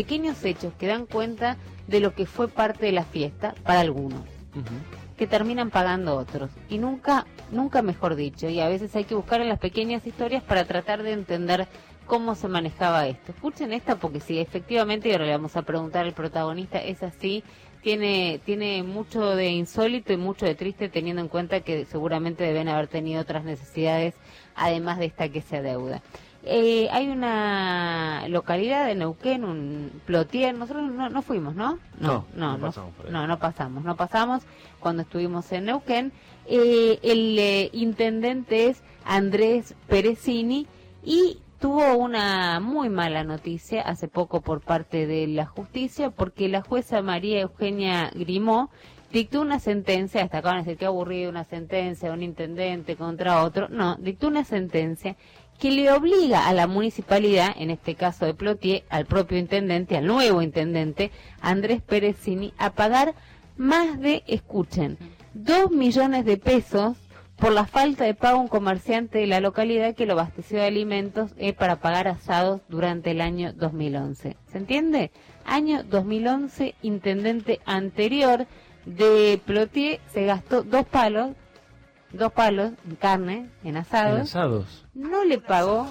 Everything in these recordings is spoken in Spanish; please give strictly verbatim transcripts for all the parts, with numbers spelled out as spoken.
pequeños hechos que dan cuenta de lo que fue parte de la fiesta para algunos, uh-huh. que terminan pagando otros, y nunca, nunca mejor dicho, y a veces hay que buscar en las pequeñas historias para tratar de entender cómo se manejaba esto. Escuchen esta porque sí, efectivamente, y ahora le vamos a preguntar al protagonista, es así, tiene tiene mucho de insólito y mucho de triste, teniendo en cuenta que seguramente deben haber tenido otras necesidades, además de esta que se adeuda. Eh, hay una localidad de Neuquén, un Plotier, nosotros no, no fuimos, ¿no? No, no, no, no, pasamos por ahí. no, no pasamos, no pasamos cuando estuvimos en Neuquén. Eh, el eh, intendente es Andrés Peresini y tuvo una muy mala noticia hace poco por parte de la justicia, porque la jueza María Eugenia Grimó dictó una sentencia, hasta acá van a decir que aburrido una sentencia de un intendente contra otro, no, dictó una sentencia que le obliga a la municipalidad, en este caso de Plotier, al propio intendente, al nuevo intendente, Andrés Peresini, a pagar más de, escuchen, dos millones de pesos por la falta de pago a un comerciante de la localidad que lo abasteció de alimentos eh, para pagar asados durante el año dos mil once. ¿Se entiende? Año dos mil once, intendente anterior de Plotier se gastó dos palos, dos palos en carne, en asados. En asados. No le pagó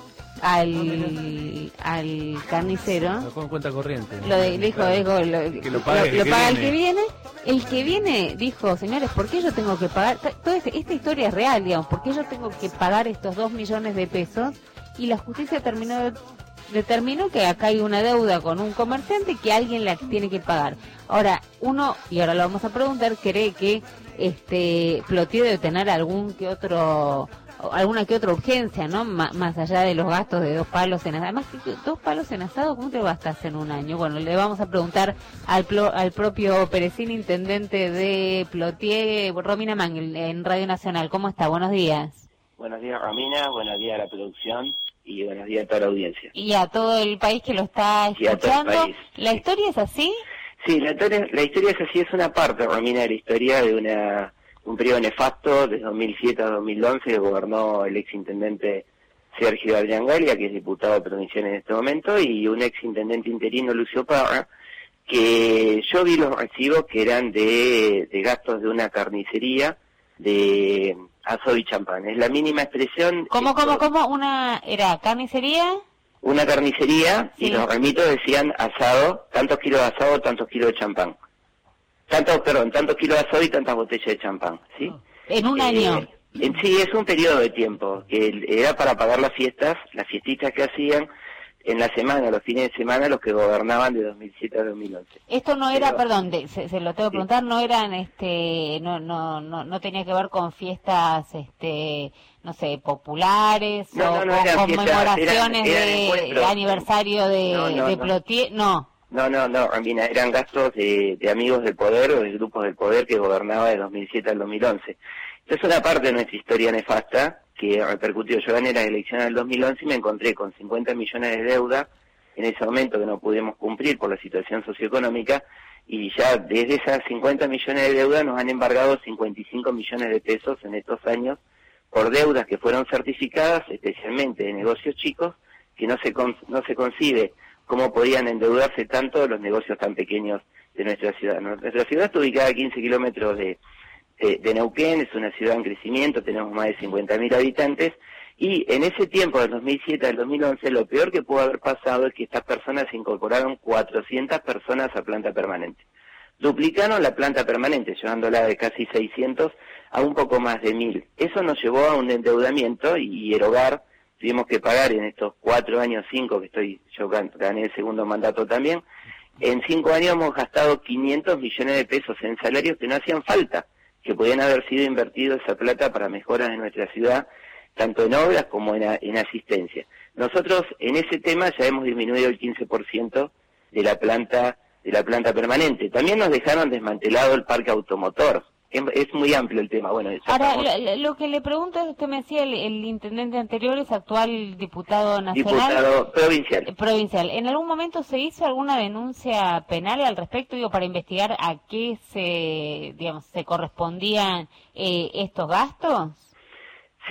al al carnicero. Lo dejó en cuenta corriente. Lo de, dijo, claro. dijo, lo, que lo pague lo, el, lo que paga viene. el que viene. El que viene dijo, señores, ¿por qué yo tengo que pagar? Toda esta, esta historia es real, digamos, ¿por qué yo tengo que pagar estos dos millones de pesos? Y la justicia terminó determinó que acá hay una deuda con un comerciante que alguien la tiene que pagar. Ahora, uno, y ahora lo vamos a preguntar, cree que este Plotier debe tener algún que otro, alguna que otra urgencia, ¿no? M- más allá de los gastos de dos palos en asado. Además, dos palos en asado, ¿cómo te gastas en un año? Bueno, le vamos a preguntar al, plo- al propio Peresini, intendente de Plotier, Romina Mangel, en Radio Nacional. ¿Cómo está? Buenos días. Buenos días, Romina, buenos días a la producción y buenos días a toda la audiencia. Y a todo el país que lo está Y a todo el escuchando. país. ¿La historia es así? Sí, la historia, la historia es así, es una parte, Romina, de la historia de una un periodo nefasto de dos mil siete a dos mil once que gobernó el exintendente Sergio Adrián Galia, que es diputado provincial en este momento, y un exintendente interino, Lucio Parra, que yo vi los recibos que eran de, de gastos de una carnicería de asado y champán. Es la mínima expresión. ¿Cómo, esto, cómo, cómo? ¿Una era carnicería? Una carnicería, Sí. y los remitos decían asado, tantos kilos de asado, tantos kilos de champán. Tantos, perdón, tantos kilos de asado y tantas botellas de champán, ¿sí? En un Eh, año. En sí, es un periodo de tiempo, que era para pagar las fiestas, las fiestitas que hacían en la semana, los fines de semana, los que gobernaban de dos mil siete a dos mil once. Esto no era, Pero- perdón, de- se, se lo tengo que Sí. preguntar, no eran, este, no, no, no, no tenía que ver con fiestas, este, no sé, populares No, o no, no con eran fiestas, conmemoraciones eran- eran de, encuentros. de aniversario de, No, no, de no. Plotier, no. No, no, no, Romina, eran gastos de, de amigos del poder o de grupos del poder que gobernaba de dos mil siete al dos mil once. Esta es una parte de nuestra historia nefasta que repercutió. Yo gané las elecciones del dos mil once y me encontré con cincuenta millones de deuda en ese momento que no pudimos cumplir por la situación socioeconómica, y ya desde esas cincuenta millones de deuda nos han embargado cincuenta y cinco millones de pesos en estos años por deudas que fueron certificadas, especialmente de negocios chicos, que no se con, no se concibe cómo podían endeudarse tanto los negocios tan pequeños de nuestra ciudad. Nuestra ciudad está ubicada a quince kilómetros de, de, de Neuquén, es una ciudad en crecimiento, tenemos más de cincuenta mil habitantes, y en ese tiempo, del dos mil siete al dos mil once, lo peor que pudo haber pasado es que estas personas se incorporaron cuatrocientas personas a planta permanente. Duplicaron la planta permanente, llevándola de casi seiscientos a un poco más de mil. Eso nos llevó a un endeudamiento y el hogar tuvimos que pagar en estos cuatro años, cinco que estoy, yo gané el segundo mandato también, en cinco años hemos gastado quinientos millones de pesos en salarios que no hacían falta, que podían haber sido invertidos esa plata para mejoras en nuestra ciudad, tanto en obras como en, a, en asistencia. Nosotros en ese tema ya hemos disminuido el quince por ciento de la planta de la planta permanente. También nos dejaron desmantelado el parque automotor. Es, es muy amplio el tema. Bueno, ya Ahora, estamos- lo, lo que le pregunto es, usted me decía, el, el intendente anterior es actual diputado nacional. diputado provincial. eh, Provincial. ¿En algún momento se hizo alguna denuncia penal al respecto, digo, para investigar a qué se, digamos, se correspondían eh, estos gastos? Sí,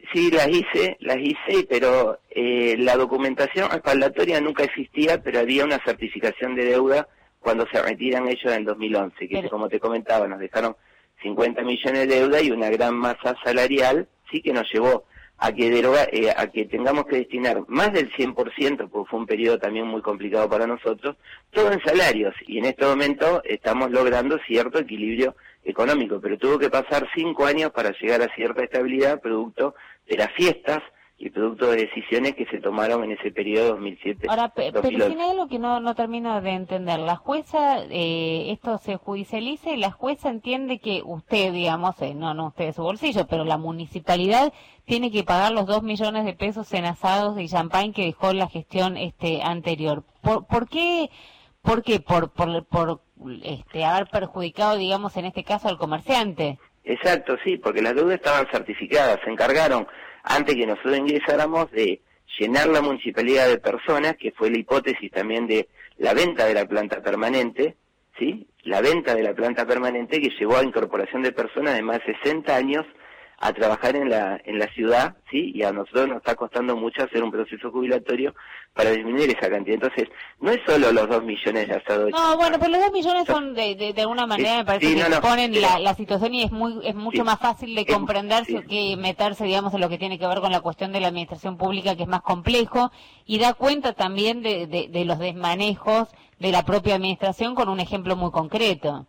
sí, las hice, las hice, pero eh, la documentación respaldatoria nunca existía, pero había una certificación de deuda cuando se retiran ellos en el dos mil once, que pero... como te comentaba, nos dejaron cincuenta millones de deuda y una gran masa salarial, sí, que nos llevó a que deroga, eh, a que tengamos que destinar más del cien por ciento, porque fue un periodo también muy complicado para nosotros, todo en salarios, y en este momento estamos logrando cierto equilibrio económico, pero tuvo que pasar cinco años para llegar a cierta estabilidad, producto de las fiestas y producto de decisiones que se tomaron en ese periodo dos mil siete. Ahora, pe pero si hay algo que no, no termino de entender, la jueza, eh, esto se judicializa y la jueza entiende que usted, digamos, eh, no, no usted de su bolsillo, pero la municipalidad tiene que pagar los dos millones de pesos en asados y champán que dejó la gestión este anterior. ¿Por, por qué? ¿Por qué? Por, por, por este, haber perjudicado, digamos, en este caso al comerciante. Exacto, sí, porque las deudas estaban certificadas, se encargaron antes que nosotros ingresáramos de llenar la municipalidad de personas, que fue la hipótesis también de la venta de la planta permanente, ¿sí? La venta de la planta permanente que llevó a incorporación de personas de más de sesenta años a trabajar en la en la ciudad, ¿sí? Y a nosotros nos está costando mucho hacer un proceso jubilatorio para disminuir esa cantidad. Entonces, no es solo los dos millones de asados. No, bueno, pero los dos millones son, de, de, de alguna manera, me parece sí, que no, no, ponen pero, la, la situación y es muy es mucho sí, más fácil de comprender sí. que meterse, digamos, en lo que tiene que ver con la cuestión de la administración pública, que es más complejo, y da cuenta también de, de, de los desmanejos de la propia administración con un ejemplo muy concreto.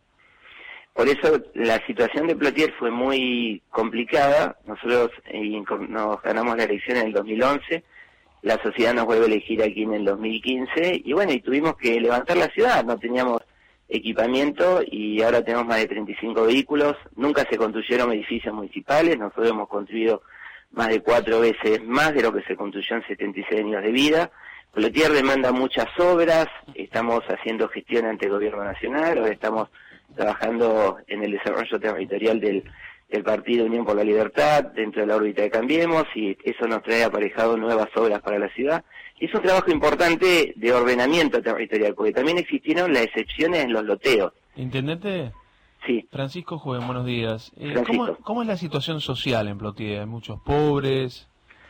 Por eso la situación de Plotier fue muy complicada. Nosotros eh, nos ganamos la elección en el dos mil once, la sociedad nos vuelve a elegir aquí en el dos mil quince, y bueno, y tuvimos que levantar la ciudad, no teníamos equipamiento y ahora tenemos más de treinta y cinco vehículos, nunca se construyeron edificios municipales, nosotros hemos construido más de cuatro veces más de lo que se construyó en setenta y seis años de vida. Plotier demanda muchas obras, estamos haciendo gestión ante el gobierno nacional, ahora estamos trabajando en el desarrollo territorial del, del Partido Unión por la Libertad, dentro de la órbita de Cambiemos, y eso nos trae aparejado nuevas obras para la ciudad. Y es un trabajo importante de ordenamiento territorial, porque también existieron las excepciones en los loteos. Intendente, sí. Francisco Joven, buenos días. Eh, Francisco. ¿cómo, ¿Cómo es la situación social en Plotier? ¿Hay muchos pobres?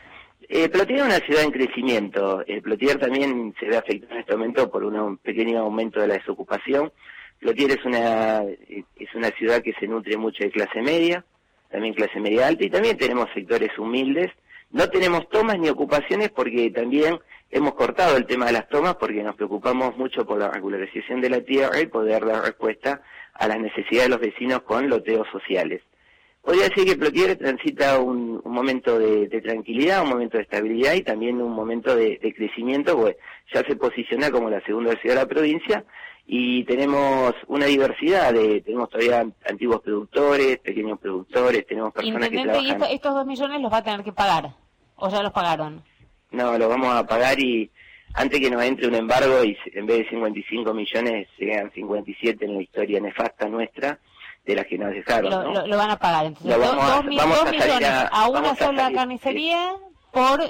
Eh, Plotier es una ciudad en crecimiento. Eh, Plotier también se ve afectado en este momento por un pequeño aumento de la desocupación. Plotier es una es una ciudad que se nutre mucho de clase media, también clase media alta, y también tenemos sectores humildes. No tenemos tomas ni ocupaciones porque también hemos cortado el tema de las tomas porque nos preocupamos mucho por la regularización de la tierra y poder dar respuesta a las necesidades de los vecinos con loteos sociales. Podría decir que Plotier transita un, un momento de, de tranquilidad, un momento de estabilidad y también un momento de, de crecimiento, porque ya se posiciona como la segunda ciudad de la provincia. Y tenemos una diversidad, de tenemos todavía antiguos productores, pequeños productores, tenemos personas que trabajan... ¿Y esto, estos dos millones los va a tener que pagar? ¿O ya los pagaron? No, los vamos a pagar y antes que nos entre un embargo y en vez de cincuenta y cinco millones llegan cincuenta y siete en la historia nefasta nuestra de las que nos dejaron, Lo, ¿no? lo, lo van a pagar, entonces Lo vamos dos, a, dos, mil, vamos dos a millones a, a, una sola salir, carnicería sí. por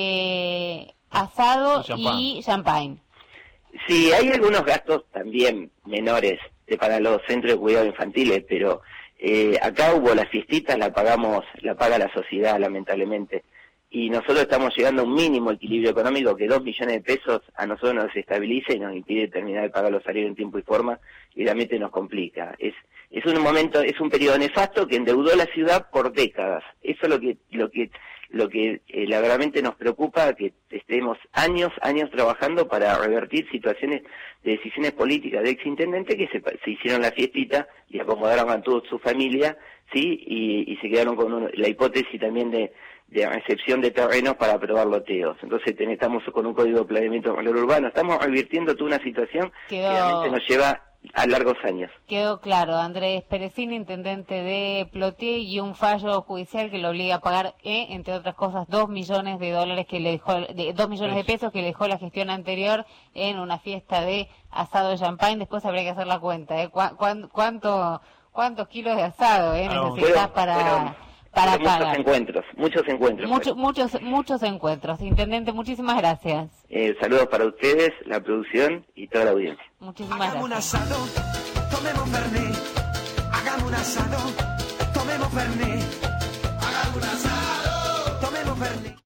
eh, asado y champagne. Sí, hay algunos gastos también menores de, para los centros de cuidado infantiles, pero eh, acá hubo las fiestitas, la pagamos, la paga la sociedad, lamentablemente. Y nosotros estamos llegando a un mínimo equilibrio económico que dos millones de pesos a nosotros nos estabiliza y nos impide terminar de pagar los salarios en tiempo y forma y realmente nos complica. Es es un momento, es un periodo nefasto que endeudó la ciudad por décadas. Eso es lo que lo que lo que eh, la verdaderamente nos preocupa, que estemos años, años trabajando para revertir situaciones de decisiones políticas de exintendente que se, se hicieron la fiestita y acomodaron a toda su familia, sí, y, y se quedaron con uno, la hipótesis también de, de recepción de terrenos para aprobar loteos. Entonces ten, estamos con un código de planeamiento urbano, estamos revirtiendo toda una situación Quedó... que realmente nos lleva a largos años. Quedó claro, Andrés Peresini, intendente de Plotier, y un fallo judicial que lo obliga a pagar, eh, entre otras cosas, dos millones de dólares que le dejó, de, dos millones de pesos que le dejó la gestión anterior en una fiesta de asado de champagne. Después habría que hacer la cuenta, eh, ¿Cu cu cuánto, cuántos kilos de asado eh, ah, necesitas bueno, para... Bueno. Para muchos pagar. encuentros, muchos encuentros. Mucho, muchos, muchos encuentros. Intendente, muchísimas gracias. Eh, saludos para ustedes, la producción y toda la audiencia. Muchísimas Hagamos gracias. un asado, tomemos fernet. Hagamos un asado, tomemos fernet. Hagamos un asado, tomemos tomemos Fernet.